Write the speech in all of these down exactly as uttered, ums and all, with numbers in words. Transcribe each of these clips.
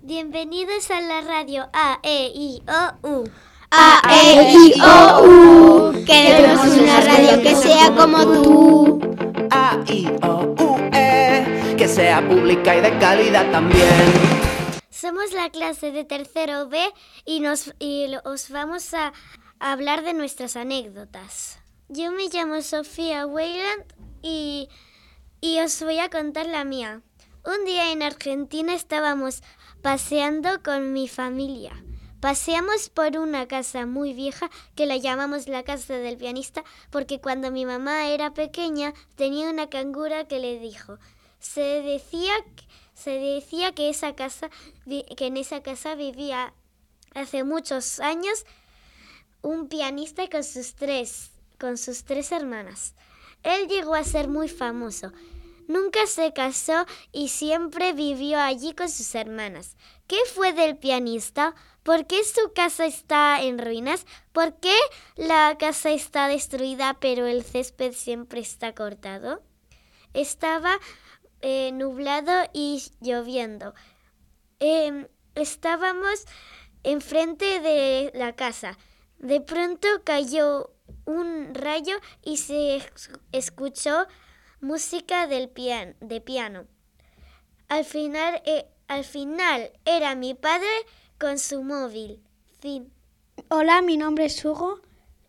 Bienvenidos a la radio A, E, I, O, U. A, E, I, O, U. Queremos una radio que sea como tú. A, I, O, U, E. Que sea pública y de calidad también. Somos la clase de tercero B y, nos, y os vamos a hablar de nuestras anécdotas. Yo me llamo Sofía Weyland y, y os voy a contar la mía. Un día en Argentina estábamos paseando con mi familia. Paseamos por una casa muy vieja que la llamamos la casa del pianista porque cuando mi mamá era pequeña tenía una cangura que le dijo. Se decía, se decía que, esa casa, que en esa casa vivía hace muchos años un pianista con sus tres, con sus tres hermanas. Él llegó a ser muy famoso. Nunca se casó y siempre vivió allí con sus hermanas. ¿Qué fue del pianista? ¿Por qué su casa está en ruinas? ¿Por qué la casa está destruida pero el césped siempre está cortado? Estaba eh, nublado y lloviendo. Eh, estábamos enfrente de la casa. De pronto cayó un rayo y se escuchó música del pian- de piano. Al final, eh, al final era mi padre con su móvil. Fin. Hola, mi nombre es Hugo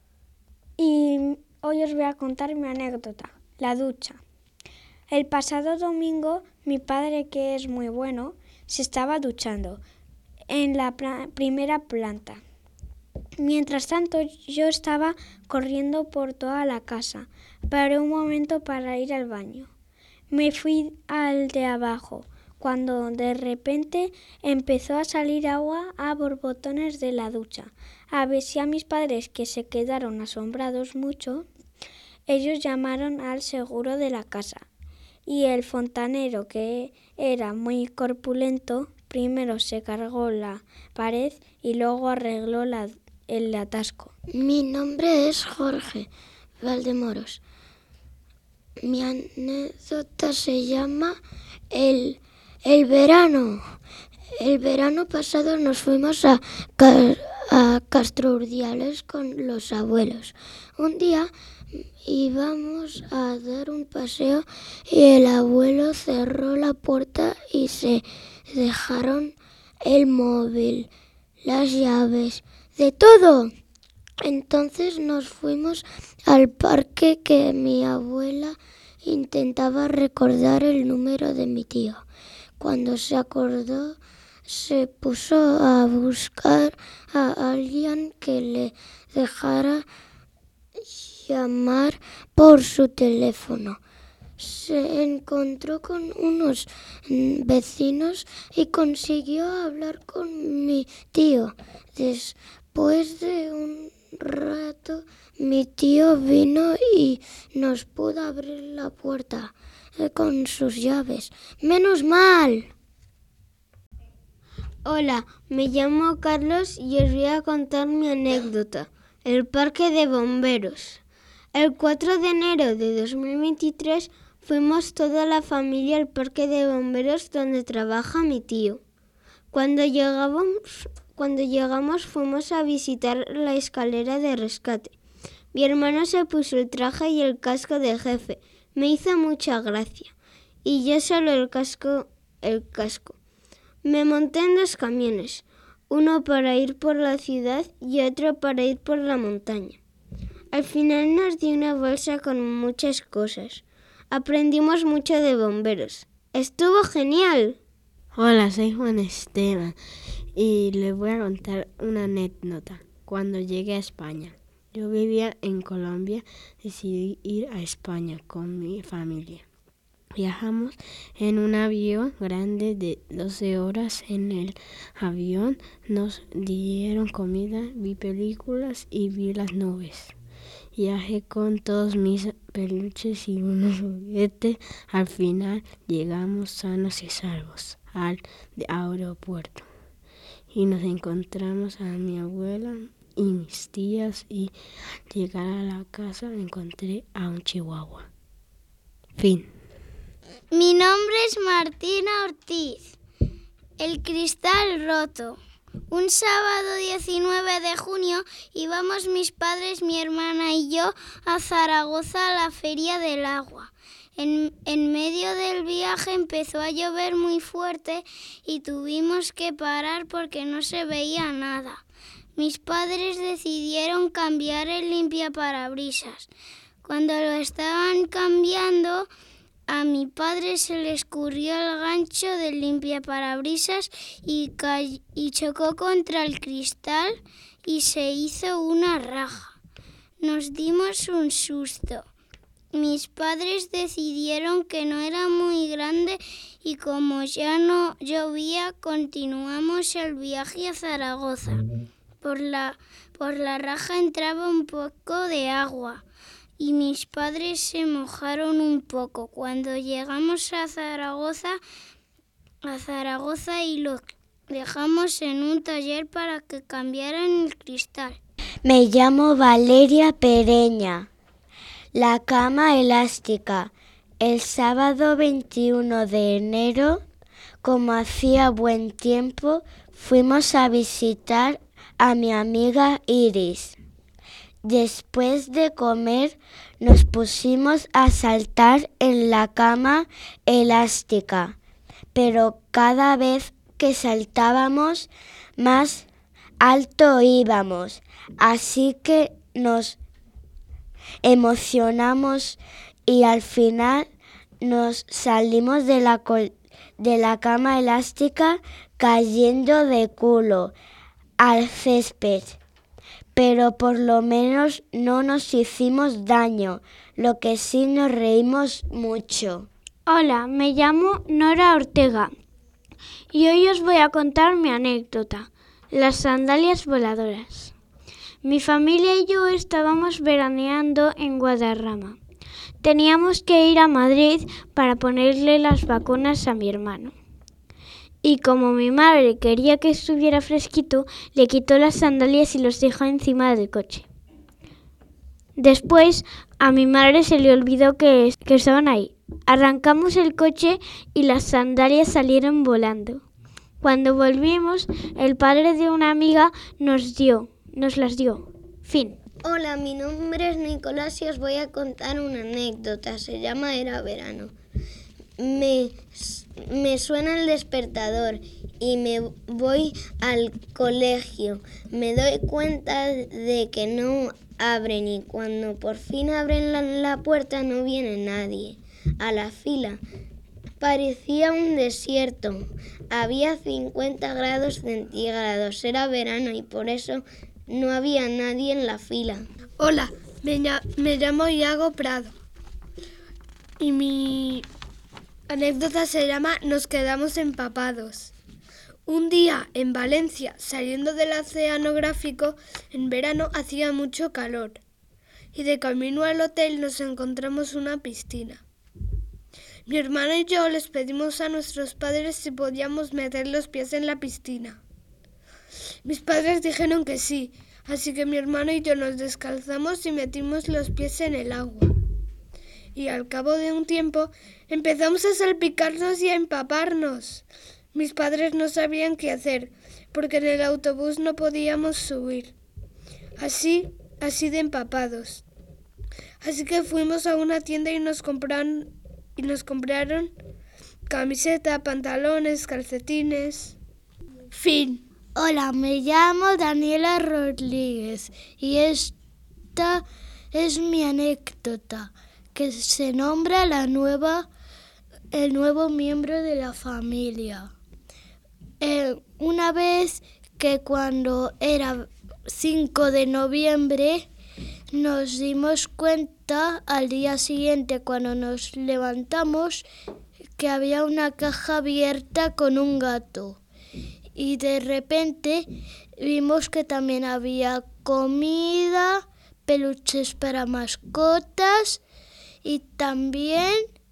y hoy os voy a contar mi anécdota, la ducha. El pasado domingo, mi padre, que es muy bueno, se estaba duchando en la pla- primera planta. Mientras tanto, yo estaba corriendo por toda la casa. Paré un momento para ir al baño. Me fui al de abajo, cuando de repente empezó a salir agua a borbotones de la ducha. Avisé a mis padres, que se quedaron asombrados mucho. Ellos llamaron al seguro de la casa. Y el fontanero, que era muy corpulento, primero se cargó la pared y luego arregló la el atasco. Mi nombre es Jorge Valdemoros. Mi anécdota se llama el, el verano. El verano pasado nos fuimos a, a Castro Urdiales con los abuelos. Un día íbamos a dar un paseo y el abuelo cerró la puerta y se dejaron el móvil, las llaves, de todo. Entonces nos fuimos al parque que mi abuela intentaba recordar el número de mi tío. Cuando se acordó, se puso a buscar a alguien que le dejara llamar por su teléfono. Se encontró con unos vecinos y consiguió hablar con mi tío. Después de un rato, mi tío vino y nos pudo abrir la puerta con sus llaves. ¡Menos mal! Hola, me llamo Carlos y os voy a contar mi anécdota. El parque de bomberos. El cuatro de enero de dos mil veintitrés fuimos toda la familia al parque de bomberos donde trabaja mi tío. Cuando llegamos, cuando llegamos fuimos a visitar la escalera de rescate. Mi hermano se puso el traje y el casco de jefe. Me hizo mucha gracia. Y yo solo el casco, el casco. Me monté en dos camiones, uno para ir por la ciudad y otro para ir por la montaña. Al final nos dio una bolsa con muchas cosas. Aprendimos mucho de bomberos. ¡Estuvo genial! Hola, soy Juan Esteban y les voy a contar una anécdota. Cuando llegué a España, yo vivía en Colombia, decidí ir a España con mi familia. Viajamos en un avión grande de doce horas. En el avión nos dieron comida, vi películas y vi las nubes. Viajé con todos mis peluches y unos juguetes. Al final llegamos sanos y salvos al aeropuerto y nos encontramos a mi abuela y mis tías, y al llegar a la casa encontré a un chihuahua. Fin. Mi nombre es Martina Ortiz El cristal roto. Un sábado diecinueve de junio íbamos mis padres, mi hermana y yo a Zaragoza a la Feria del Agua. En, en medio del viaje empezó a llover muy fuerte y tuvimos que parar porque no se veía nada. Mis padres decidieron cambiar el limpiaparabrisas. Cuando lo estaban cambiando, a mi padre se le escurrió el gancho del limpiaparabrisas y, cay- y chocó contra el cristal y se hizo una raja. Nos dimos un susto. Mis padres decidieron que no era muy grande y como ya no llovía, continuamos el viaje a Zaragoza. Por la, por la raja entraba un poco de agua y mis padres se mojaron un poco. Cuando llegamos a Zaragoza, a Zaragoza y lo dejamos en un taller para que cambiaran el cristal. Me llamo Valeria Pereña. La cama elástica. El sábado veintiuno de enero, como hacía buen tiempo, fuimos a visitar a mi amiga Iris. Después de comer, nos pusimos a saltar en la cama elástica, pero cada vez que saltábamos, más alto íbamos, así que nos emocionamos y al final nos salimos de la, col- de la cama elástica cayendo de culo al césped. Pero por lo menos no nos hicimos daño, lo que sí nos reímos mucho. Hola, me llamo Nora Ortega y hoy os voy a contar mi anécdota, las sandalias voladoras. Mi familia y yo estábamos veraneando en Guadarrama. Teníamos que ir a Madrid para ponerle las vacunas a mi hermano. Y como mi madre quería que estuviera fresquito, le quitó las sandalias y los dejó encima del coche. Después, a mi madre se le olvidó que, que estaban ahí. Arrancamos el coche y las sandalias salieron volando. Cuando volvimos, el padre de una amiga nos dio, nos las dio. Fin. Hola, mi nombre es Nicolás y os voy a contar una anécdota. Se llama Era verano. Me, me suena el despertador y me voy al colegio. Me doy cuenta de que no abren y cuando por fin abren la, la puerta no viene nadie a la fila. Parecía un desierto. Había cincuenta grados centígrados. Era verano y por eso no había nadie en la fila. Hola, me, me llamo Iago Prado y mi anécdota se llama Nos quedamos empapados. Un día en Valencia, saliendo del oceanográfico, en verano hacía mucho calor y de camino al hotel nos encontramos una piscina. Mi hermano y yo les pedimos a nuestros padres si podíamos meter los pies en la piscina. Mis padres dijeron que sí, así que mi hermano y yo nos descalzamos y metimos los pies en el agua. Y al cabo de un tiempo empezamos a salpicarnos y a empaparnos. Mis padres no sabían qué hacer, porque en el autobús no podíamos subir. Así, así de empapados. Así que fuimos a una tienda y nos compraron, y nos compraron camiseta, pantalones, calcetines. Fin. Hola, me llamo Daniela Rodríguez y esta es mi anécdota, que se nombra la nueva, el nuevo miembro de la familia. Eh, una vez que cuando era cinco de noviembre nos dimos cuenta al día siguiente cuando nos levantamos que había una caja abierta con un gato. Y de repente vimos que también había comida, peluches para mascotas y también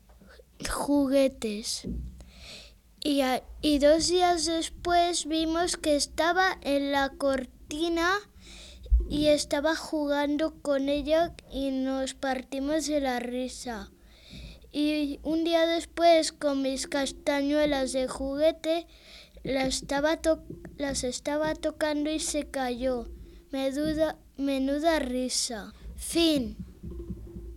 juguetes. Y, a, y dos días después vimos que estaba en la cortina y estaba jugando con ella y nos partimos de la risa. Y un día después, con mis castañuelas de juguete, la estaba to- las estaba tocando y se cayó. Menuda, menuda risa. Fin.